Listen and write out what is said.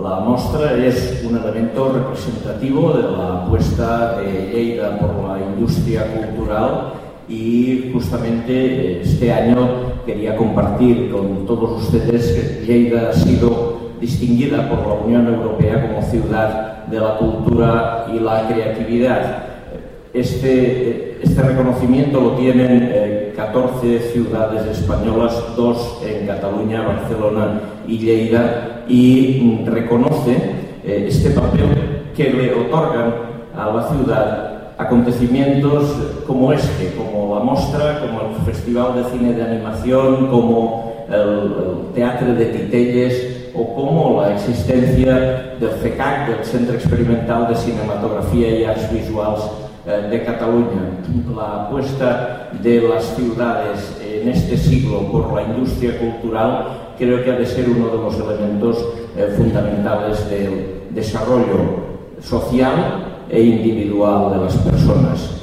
La mostra es un elemento representativo de la apuesta de Lleida por la industria cultural y justamente este año quería compartir con todos ustedes que Lleida ha sido distinguida por la Unión Europea como ciudad de la cultura y la creatividad. Este reconocimiento lo tienen 14 ciudades españolas, 2 en Cataluña, Barcelona y Lleida, y reconoce este papel que le otorgan a la ciudad acontecimientos como este, como la mostra, como el Festival de Cine de Animación, como el Teatre de Titelles o como la existencia del CECAC, del Centre Experimental de Cinematografía y Arts Visuals de Cataluña. La apuesta de las ciudades en este siglo por la industria cultural creo que ha de ser uno de los elementos fundamentales del desarrollo social e individual de las personas.